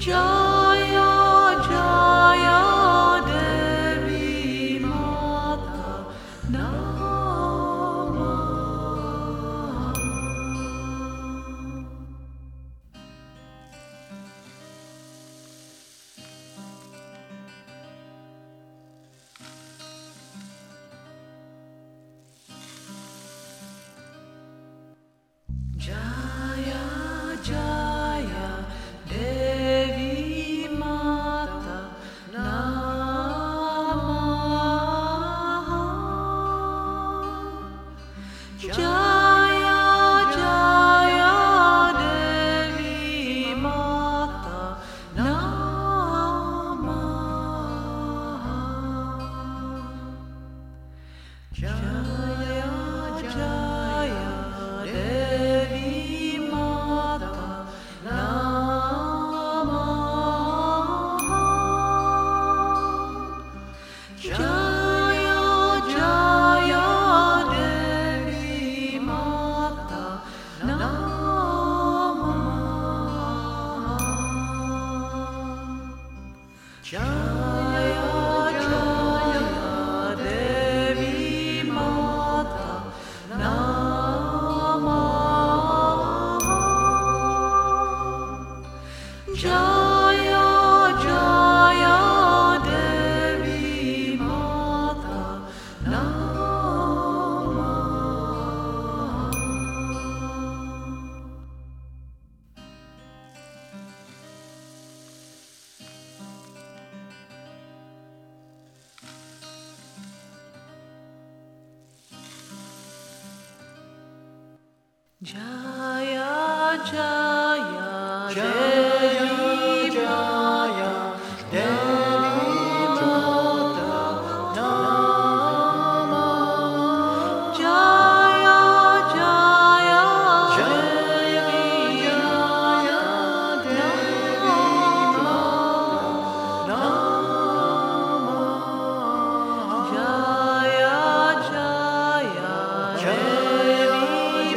Jaya Jaya Devi Mata Namah. Jaya Jaya Devi Mata Namah. Jaya Jaya Devi Mata Namah. Jaya Jaya Devi Mata Namah. Jaya Jaya Devi Mata Namah. Jaya Jaya Devi Mata Namah. Jaya Jaya Devi Mata Namah. Jaya Jaya Devi Mata Namah. Jaya Jaya Devi Mata Namah. Jaya Jaya Devi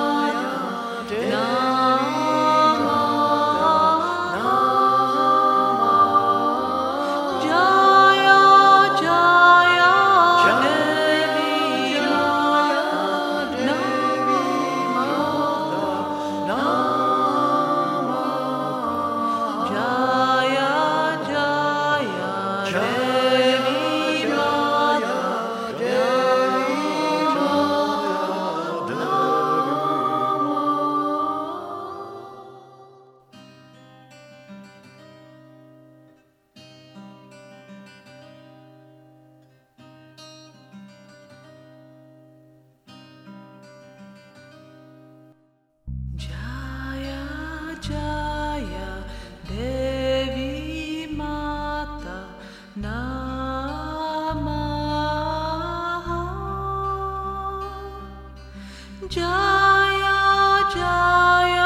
Namah. Jaya Jaya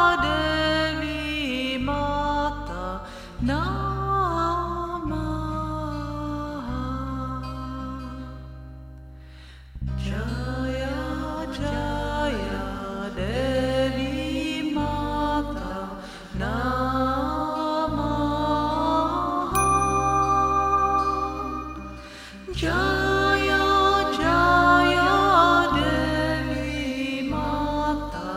Devi Mata Namah. Jaya Jaya Devi Mata Namah. Jaya Jaya Devi Mata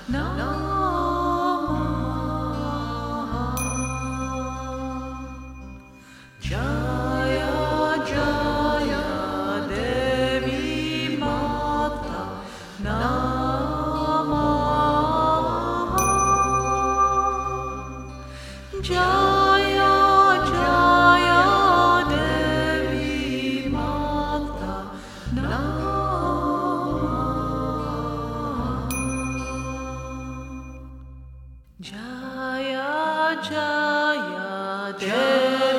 Namah. Jaya Jaya Devi Mata Namah. Jaya Jaya Devi Mata Namah. Jaya Jaya Devi